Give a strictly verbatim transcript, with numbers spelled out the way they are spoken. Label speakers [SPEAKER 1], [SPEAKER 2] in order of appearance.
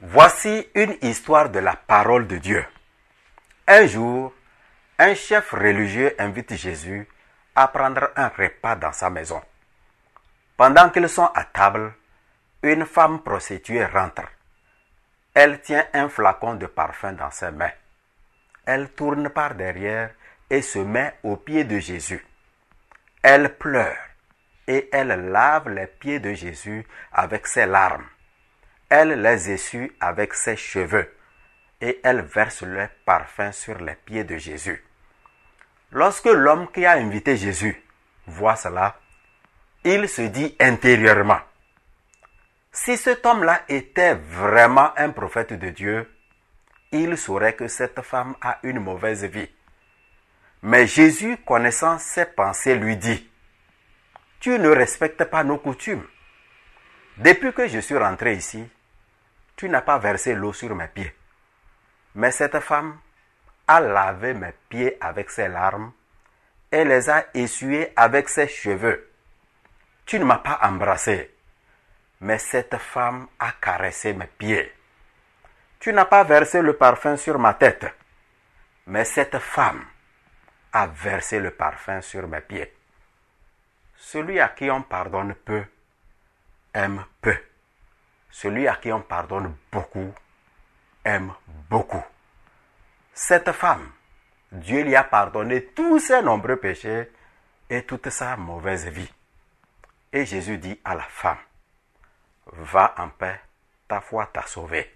[SPEAKER 1] Voici une histoire de la parole de Dieu. Un jour, un chef religieux invite Jésus à prendre un repas dans sa maison. Pendant qu'ils sont à table, une femme prostituée rentre. Elle tient un flacon de parfum dans ses mains. Elle tourne par derrière et se met aux pieds de Jésus. Elle pleure et elle lave les pieds de Jésus avec ses larmes. Elle les essuie avec ses cheveux et elle verse le parfum sur les pieds de Jésus. Lorsque l'homme qui a invité Jésus voit cela, il se dit intérieurement, si cet homme-là était vraiment un prophète de Dieu, il saurait que cette femme a une mauvaise vie. Mais Jésus, connaissant ses pensées, lui dit, tu ne respectes pas nos coutumes. Depuis que je suis rentré ici, tu n'as pas versé l'eau sur mes pieds. Mais cette femme a lavé mes pieds avec ses larmes et les a essuyés avec ses cheveux. Tu ne m'as pas embrassé, mais cette femme a caressé mes pieds. Tu n'as pas versé le parfum sur ma tête, mais cette femme a versé le parfum sur mes pieds. Celui à qui on pardonne peu, aime peu. Celui à qui on pardonne beaucoup, aime beaucoup. Cette femme, Dieu lui a pardonné tous ses nombreux péchés et toute sa mauvaise vie. Et Jésus dit à la femme, va en paix, ta foi t'a sauvé.